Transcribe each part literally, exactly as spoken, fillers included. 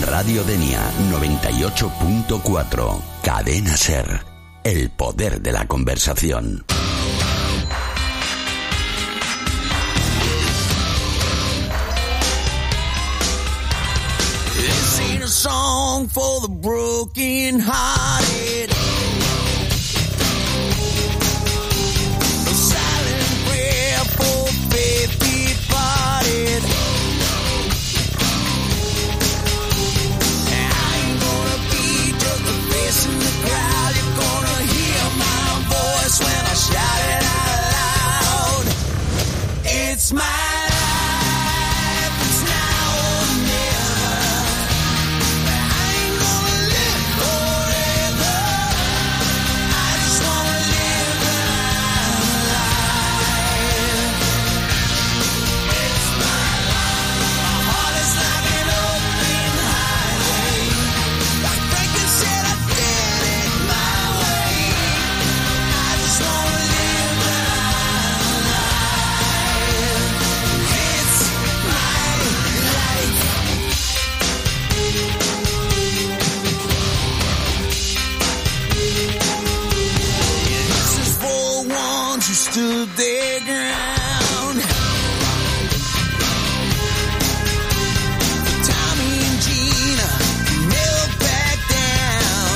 Radio Denia noventa y ocho punto cuatro. Cadena Ser. El poder de la conversación. This ain't a song for the broken hearted. A silent prayer for faith departed. I ain't gonna be just a face in the crowd. You're gonna hear my voice when I shout it out loud. It's my stood their ground. Tommy and Gina never back down.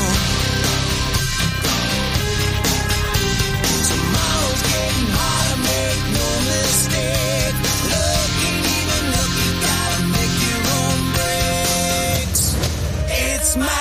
Tomorrow's getting harder, make no mistake. Look ain't even look, you gotta make your own breaks. It's my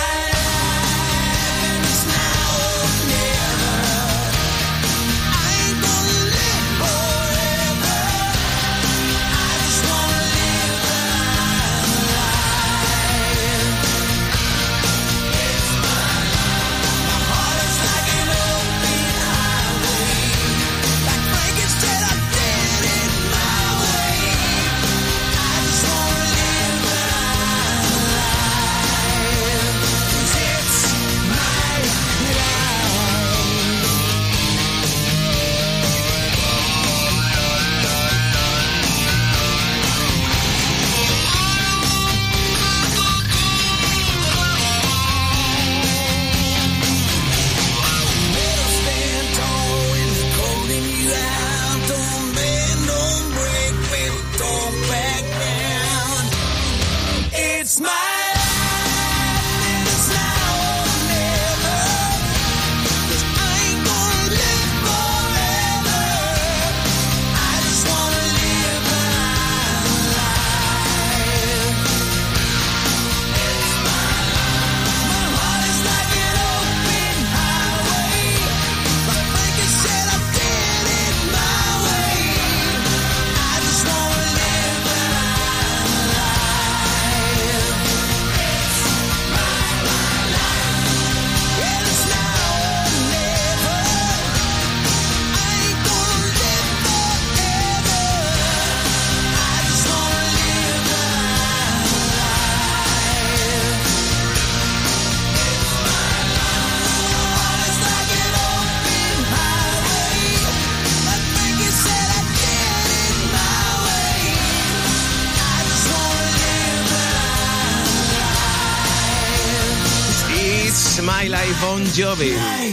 My Life Bon Jovi.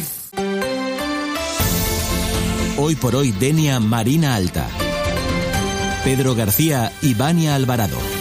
Hoy por hoy Denia Marina Alta. Pedro García y Vania Alvarado.